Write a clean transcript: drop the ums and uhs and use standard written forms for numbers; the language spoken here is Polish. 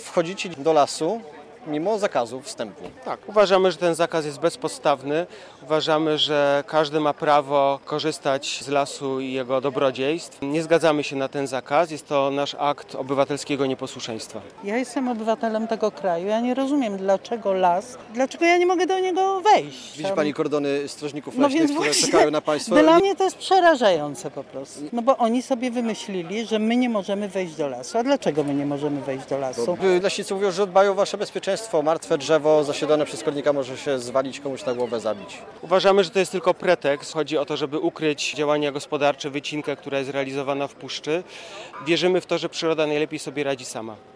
wchodzicie do lasu mimo zakazu wstępu. Tak, uważamy, że ten zakaz jest bezpodstawny. Uważamy, że każdy ma prawo korzystać z lasu i jego dobrodziejstw. Nie zgadzamy się na ten zakaz. Jest to nasz akt obywatelskiego nieposłuszeństwa. Ja jestem obywatelem tego kraju. Ja nie rozumiem, dlaczego las, dlaczego ja nie mogę do niego wejść. Widzi Pani kordony strażników No leśnych, więc które właśnie czekają na Państwo? dla mnie to jest przerażające po prostu. No bo oni sobie wymyślili, że my nie możemy wejść do lasu. A dlaczego my nie możemy wejść do lasu? Leśnicy mówią, że dbają o Wasze bezpieczeństwo. Martwe drzewo zasiedlone przez kornika może się zwalić, komuś na głowę zabić. Uważamy, że to jest tylko pretekst. Chodzi o to, żeby ukryć działania gospodarcze, wycinkę, która jest realizowana w puszczy. Wierzymy w to, że przyroda najlepiej sobie radzi sama.